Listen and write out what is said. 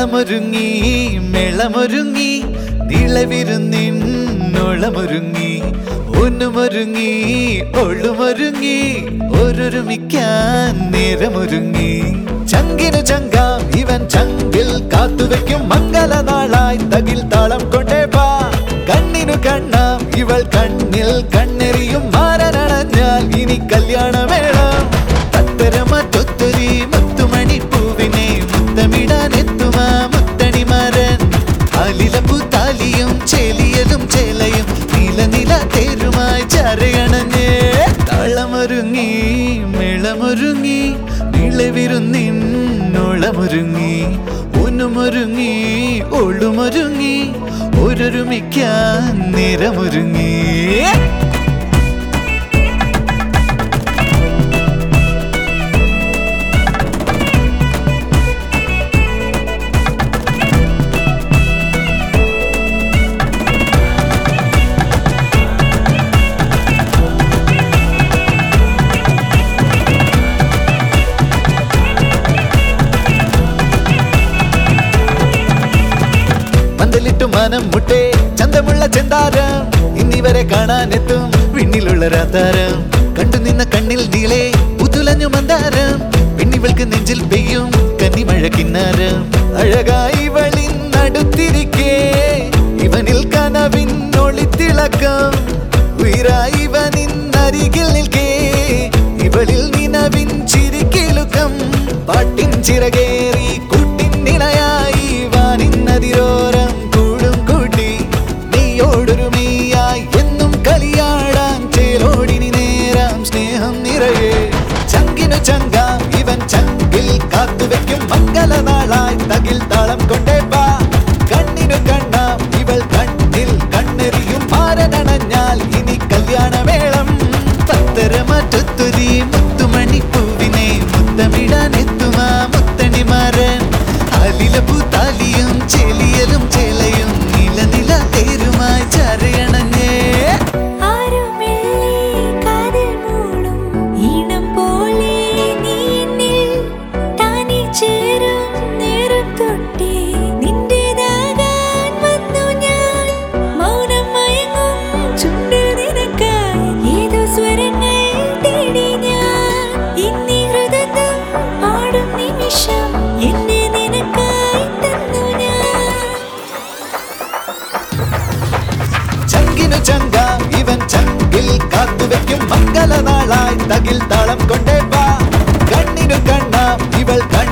താളമൊരുങ്ങി മേളമൊരുങ്ങി നിളവിരുന്നിന്നോളമൊരുങ്ങി ഒന്നുമൊരുങ്ങി ഒള്ളുമൊരുങ്ങി ഒരുമിക്കാൻ നേരമൊരുങ്ങി ചങ്കിനു ചങ്കാം ഇവൻ ചങ്കിൽ കാത്തുവെക്കും മംഗളനാളായി തകിൽ താളം കൊണ്ടേ വാ കണ്ണിനു കണ്ണാം ഇവൾ കണ്ണിൽ കണ്ണെറിയും മാരനണഞ്ഞാൽ ഇനി കല്യാണമേളം പത്തരമത്തൊത്തൊരി മുത്തുമണി പൂവിനെ മുത്തമിടാനെത്തുമാ മുത്തണിമാരൻ ആലിലപ്പൂ താലിയും ചേലിയലും ചേലയും നീല നില തേരുമായി ചരയണഞ്ഞേ താളമൊരുങ്ങി മേളമൊരുങ്ങി നിളവിരുന്നിന്നോളമൊരുങ്ങി ഒന്നുമൊരുങ്ങി ഒള്ളുമൊരുങ്ങി ഒരുമിക്കാൻ നേരമൊരുങ്ങി മനം മുട്ടേ ചന്തമുള്ള ചെന്താരം ഇന്നിവരെ കാണാനെത്തും പിന്നിലുള്ള രാതാരം കണ്ടു നിന്ന കണ്ണിൽ നീളെ പുതുലഞ്ഞു മന്ദാരം പെണ്ണിവൾക്ക് നെഞ്ചിൽ പെയ്യും കന്നിമഴ കിന്നാരം അഴകായി ഇവളിൻ അടുത്തിരിക്കേ ഇവനിൽ കനവിൻ ഒളിത്തിളക്കം ഉയരായി ഇവനിൻ അരികിൽ നിൽക്കേ ഇവളിൽ നിനവിൻ ചിരിക്കിലുക്കം പാട്ടിൻ ചിറകേറി കൂട്ടിൻ നിലയായി വാനിന്നതിരോരം എന്നും കളിയാടാൻ ചേലോടിനി നേരം സ്നേഹം നിറയെ ചങ്കിനു ചങ്കാം ഇവൻ ചങ്കിൽ കാത്തുവെക്കും മംഗളനാളായി തകിൽ താളം കൊണ്ടേ വാ കണ്ണിനു കണ്ണാം ഇവൾ കണ്ണിൽ കണ്ണെറിയും മാരനണഞ്ഞാൽ ഇനി കല്യാണമേളം പത്തരമറ്റൊത്തൊരി മുത്തുമണി പൂവിനെ മുത്തമിടാനെത്തുമാ മുത്തണിമാരൻ ആലിലപ്പൂ താലിയും ചേലിയലും ചേലയും നില നില തേരുമായി ചരയണഞ്ഞേ ചങ്കാം ഇവൻ ചങ്കിൽ കാത്തുവെക്കും മംഗളനാളായി തകിൽ താളം കൊണ്ടേ വാ കണ്ണിനു കണ്ണാം ഇവൾ